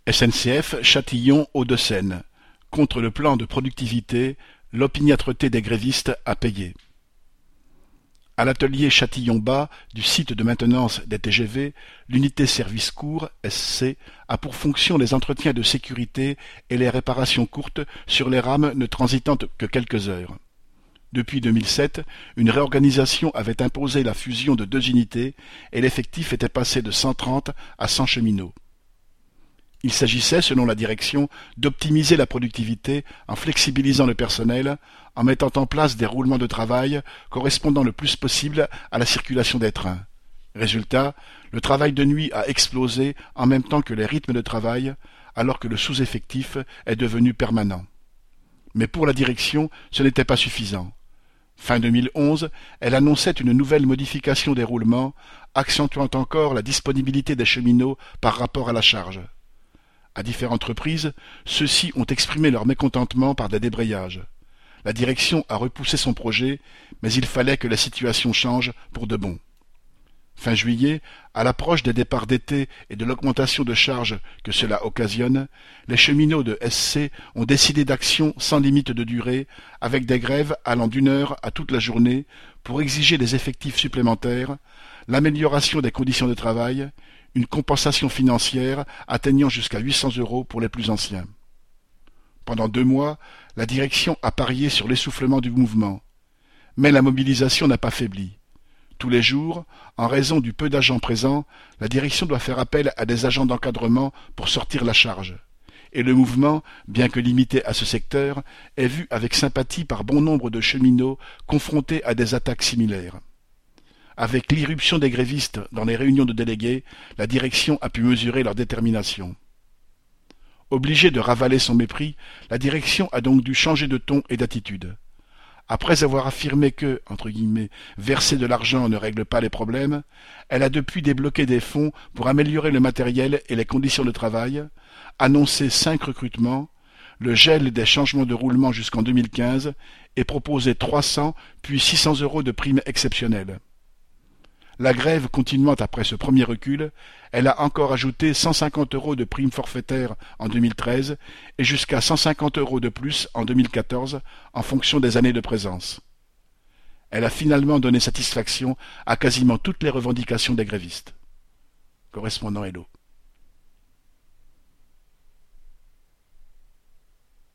SNCF Châtillon-Hauts-de-Seine. Contre le plan de productivité, l'opiniâtreté des grévistes a payé. À l'atelier Châtillon-Bas du site de maintenance des TGV, l'unité service court, SC, a pour fonction les entretiens de sécurité et les réparations courtes sur les rames ne transitant que quelques heures. Depuis 2007, une réorganisation avait imposé la fusion de deux unités et l'effectif était passé de 130 à 100 cheminots. Il s'agissait, selon la direction, d'optimiser la productivité en flexibilisant le personnel, en mettant en place des roulements de travail correspondant le plus possible à la circulation des trains. Résultat, le travail de nuit a explosé en même temps que les rythmes de travail, alors que le sous-effectif est devenu permanent. Mais pour la direction, ce n'était pas suffisant. Fin 2011, elle annonçait une nouvelle modification des roulements, accentuant encore la disponibilité des cheminots par rapport à la charge. À différentes reprises, ceux-ci ont exprimé leur mécontentement par des débrayages. La direction a repoussé son projet, mais il fallait que la situation change pour de bon. Fin juillet, à l'approche des départs d'été et de l'augmentation de charges que cela occasionne, les cheminots de SC ont décidé d'actions sans limite de durée, avec des grèves allant d'une heure à toute la journée pour exiger des effectifs supplémentaires, l'amélioration des conditions de travail, une compensation financière atteignant jusqu'à 800 € pour les plus anciens. Pendant 2 mois, la direction a parié sur l'essoufflement du mouvement. Mais la mobilisation n'a pas faibli. Tous les jours, en raison du peu d'agents présents, la direction doit faire appel à des agents d'encadrement pour sortir la charge. Et le mouvement, bien que limité à ce secteur, est vu avec sympathie par bon nombre de cheminots confrontés à des attaques similaires. Avec l'irruption des grévistes dans les réunions de délégués, la direction a pu mesurer leur détermination. Obligée de ravaler son mépris, la direction a donc dû changer de ton et d'attitude. Après avoir affirmé que, entre guillemets, verser de l'argent ne règle pas les problèmes, elle a depuis débloqué des fonds pour améliorer le matériel et les conditions de travail, annoncé 5 recrutements, le gel des changements de roulement jusqu'en 2015 et proposé 300 puis 600 € de primes exceptionnelles. La grève continuant après ce premier recul, elle a encore ajouté 150 € de primes forfaitaires en 2013 et jusqu'à 150 € de plus en 2014 en fonction des années de présence. Elle a finalement donné satisfaction à quasiment toutes les revendications des grévistes. Correspondant Hello.